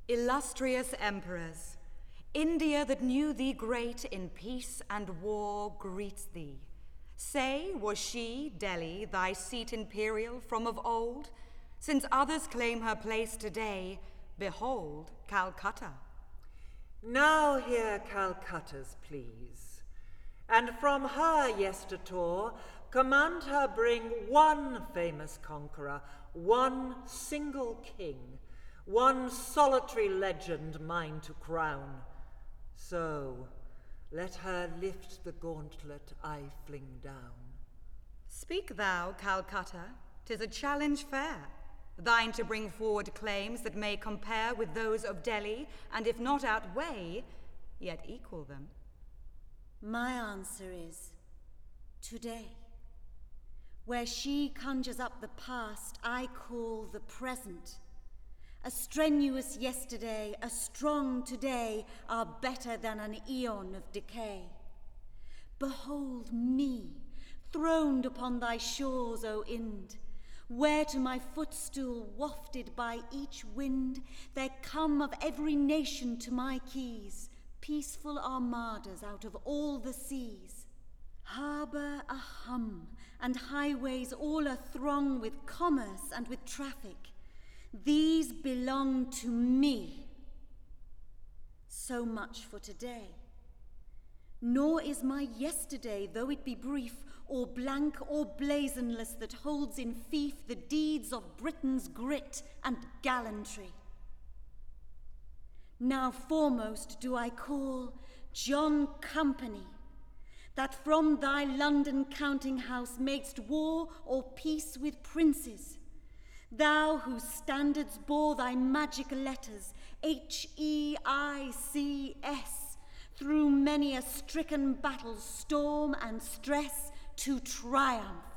Illustrious emperors, India that knew thee great in peace and war greets thee. Say, was she, Delhi, thy seat imperial from of old? Since others claim her place today, behold Calcutta. Now hear Calcutta's pleas, and from her yestertor command her bring one famous conqueror, one single king, one solitary legend mine to crown. So let her lift the gauntlet I fling down. Speak thou, Calcutta, 'tis a challenge fair, thine to bring forward claims that may compare with those of Delhi, and if not outweigh, yet equal them. My answer is, today. Where she conjures up the past, I call the present. A strenuous yesterday, a strong today are better than an eon of decay. Behold me, throned upon thy shores, O Ind, where to my footstool, wafted by each wind, there come of every nation to my keys, peaceful armadas out of all the seas. Harbour a-hum, and highways all a-throng with commerce and with traffic. These belong to me. So much for today. Nor is my yesterday, though it be brief, or blank or blazonless, that holds in fief the deeds of Britain's grit and gallantry. Now foremost do I call John Company, that from thy London counting house makest war or peace with princes, thou whose standards bore thy magic letters, HEICS, through many a stricken battle, storm and stress to triumph.